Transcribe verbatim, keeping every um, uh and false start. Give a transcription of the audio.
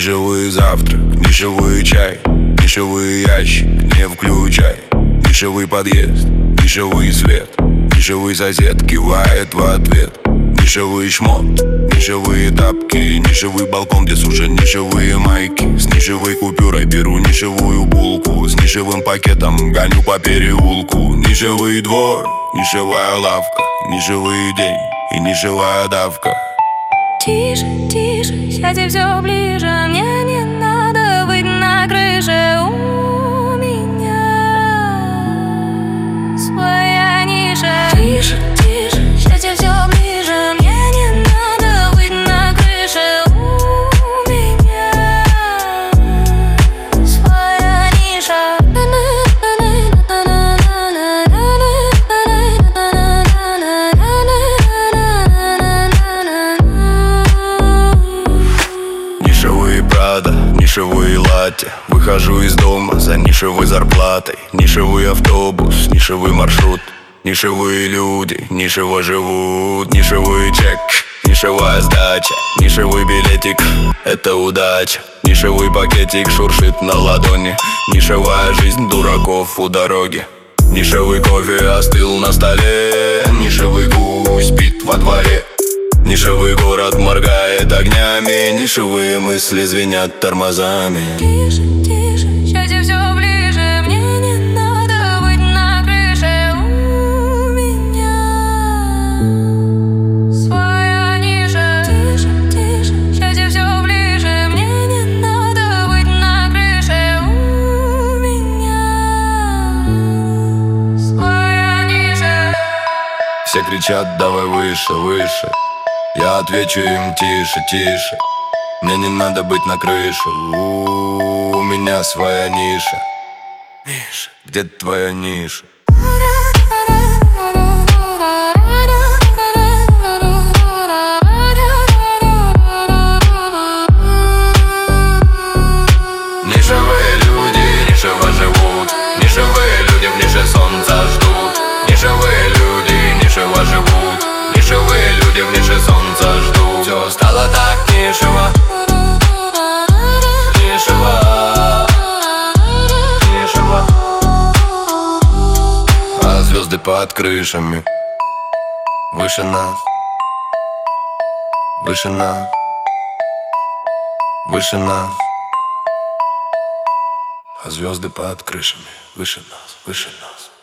Нишевый завтрак, нишевый чай, нишевый ящик не включай. Нишевый подъезд, нишевый свет, нишевый сосед кивает в ответ. Нишевый шмот, нишевые тапки, нишевый балкон, где сушат нишевые майки. С нишевой купюрой беру нишевую булку, с нишевым пакетом гоню по переулку. Нишевый двор, нишевая лавка, нишевый день и нишевая давка. Тише, тише, сядь все ближе, мне не надо быть на крыше. У меня своя ниша. Тише, тише, сядь все ближе, мне не надо быть на крыше. У меня своя ниша. Нишевые Прада, нишевые латте. Выхожу из дома за нишевой зарплатой. Нишевый автобус, нишевый маршрут. Нишевые люди, нишево живут. Нишевый чек, нишевая сдача. Нишевый билетик, это удача. Нишевый пакетик шуршит на ладони. Нишевая жизнь дураков у дороги. Нишевый кофе остыл на столе. Нишевый гусь спит во дворе. Нишевый город моргает огнями. Нишевые мысли звенят тормозами. Тише, тише, сядь все ближе, мне не надо быть на крыше. У меня своя ниша. Тише, тише, сядь все ближе, мне не надо быть на крыше. У меня своя ниша. Все кричат: давай выше, выше. Я отвечу им: тише, тише. Мне не надо быть на крыше. У, -у меня своя ниша. Ниша, где твоя ниша? Нишевые люди, нишево живут. Нишевые люди в нише солнца ждут. Нишевые люди, нишево живут. Нишевые люди в нише солнца ждут. Все стало так нишево. Нишево. Нишево. А звезды под крышами выше нас. Выше нас. Выше нас. А звезды под крышами выше нас, выше нас.